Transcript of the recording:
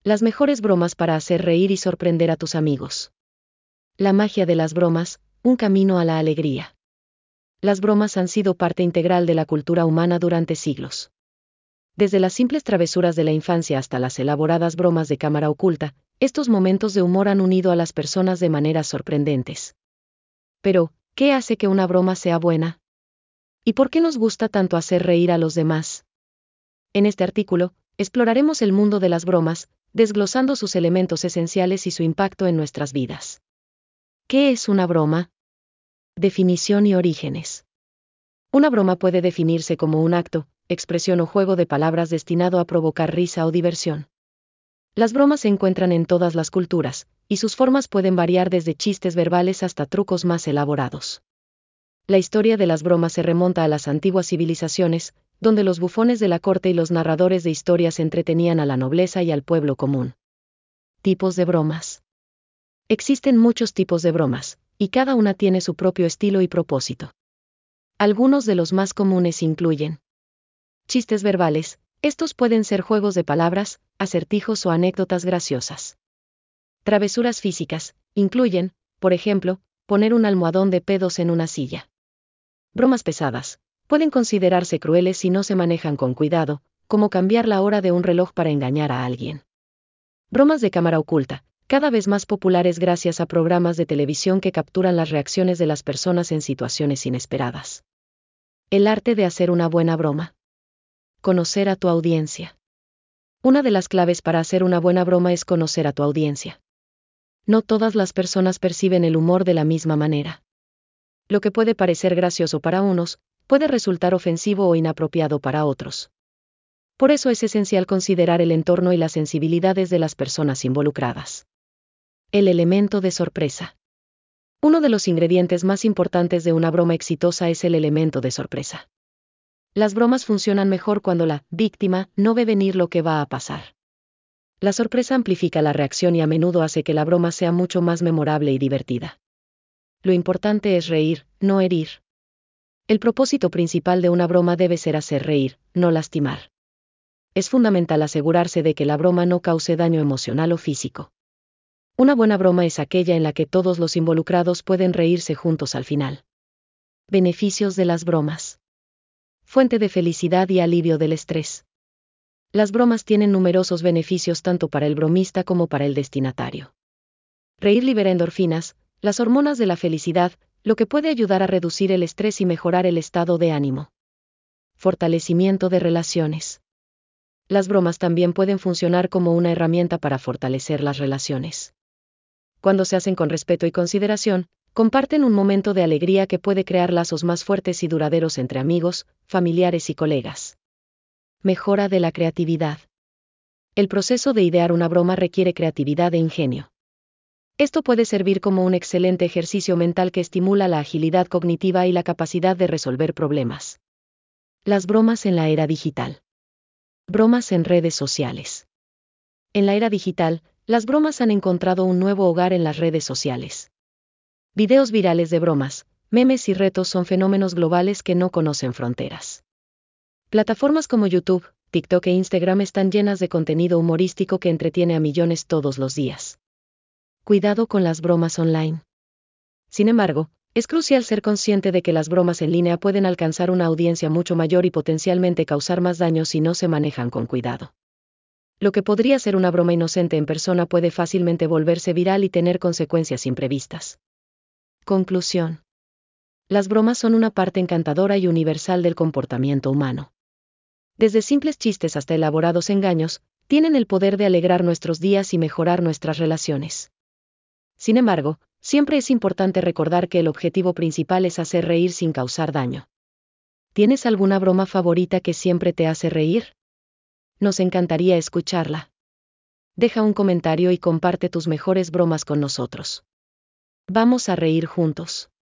Las mejores bromas para hacer reír y sorprender a tus amigos. La magia de las bromas, un camino a la alegría. Las bromas han sido parte integral de la cultura humana durante siglos. Desde las simples travesuras de la infancia hasta las elaboradas bromas de cámara oculta, estos momentos de humor han unido a las personas de maneras sorprendentes. Pero, ¿qué hace que una broma sea buena? ¿Y por qué nos gusta tanto hacer reír a los demás? En este artículo, exploraremos el mundo de las bromas, desglosando sus elementos esenciales y su impacto en nuestras vidas. ¿Qué es una broma? Definición y orígenes. Una broma puede definirse como un acto, expresión o juego de palabras destinado a provocar risa o diversión. Las bromas se encuentran en todas las culturas, y sus formas pueden variar desde chistes verbales hasta trucos más elaborados. La historia de las bromas se remonta a las antiguas civilizaciones, donde los bufones de la corte y los narradores de historias entretenían a la nobleza y al pueblo común. Tipos de bromas. Existen muchos tipos de bromas, y cada una tiene su propio estilo y propósito. Algunos de los más comunes incluyen chistes verbales. Estos pueden ser juegos de palabras, acertijos o anécdotas graciosas. Travesuras físicas. Incluyen, por ejemplo, poner un almohadón de pedos en una silla. Bromas pesadas. Pueden considerarse crueles si no se manejan con cuidado, como cambiar la hora de un reloj para engañar a alguien. Bromas de cámara oculta. Cada vez más populares gracias a programas de televisión que capturan las reacciones de las personas en situaciones inesperadas. El arte de hacer una buena broma. Conocer a tu audiencia. Una de las claves para hacer una buena broma es conocer a tu audiencia. No todas las personas perciben el humor de la misma manera. Lo que puede parecer gracioso para unos, puede resultar ofensivo o inapropiado para otros. Por eso es esencial considerar el entorno y las sensibilidades de las personas involucradas. El elemento de sorpresa. Uno de los ingredientes más importantes de una broma exitosa es el elemento de sorpresa. Las bromas funcionan mejor cuando la víctima no ve venir lo que va a pasar. La sorpresa amplifica la reacción y a menudo hace que la broma sea mucho más memorable y divertida. Lo importante es reír, no herir. El propósito principal de una broma debe ser hacer reír, no lastimar. Es fundamental asegurarse de que la broma no cause daño emocional o físico. Una buena broma es aquella en la que todos los involucrados pueden reírse juntos al final. Beneficios de las bromas. Fuente de felicidad y alivio del estrés. Las bromas tienen numerosos beneficios tanto para el bromista como para el destinatario. Reír libera endorfinas, las hormonas de la felicidad, lo que puede ayudar a reducir el estrés y mejorar el estado de ánimo. Fortalecimiento de relaciones. Las bromas también pueden funcionar como una herramienta para fortalecer las relaciones. Cuando se hacen con respeto y consideración, comparten un momento de alegría que puede crear lazos más fuertes y duraderos entre amigos, familiares y colegas. Mejora de la creatividad. El proceso de idear una broma requiere creatividad e ingenio. Esto puede servir como un excelente ejercicio mental que estimula la agilidad cognitiva y la capacidad de resolver problemas. Las bromas en la era digital. Bromas en redes sociales. En la era digital, las bromas han encontrado un nuevo hogar en las redes sociales. Videos virales de bromas, memes y retos son fenómenos globales que no conocen fronteras. Plataformas como YouTube, TikTok e Instagram están llenas de contenido humorístico que entretiene a millones todos los días. Cuidado con las bromas online. Sin embargo, es crucial ser consciente de que las bromas en línea pueden alcanzar una audiencia mucho mayor y potencialmente causar más daño si no se manejan con cuidado. Lo que podría ser una broma inocente en persona puede fácilmente volverse viral y tener consecuencias imprevistas. Conclusión. Las bromas son una parte encantadora y universal del comportamiento humano. Desde simples chistes hasta elaborados engaños, tienen el poder de alegrar nuestros días y mejorar nuestras relaciones. Sin embargo, siempre es importante recordar que el objetivo principal es hacer reír sin causar daño. ¿Tienes alguna broma favorita que siempre te hace reír? Nos encantaría escucharla. Deja un comentario y comparte tus mejores bromas con nosotros. Vamos a reír juntos.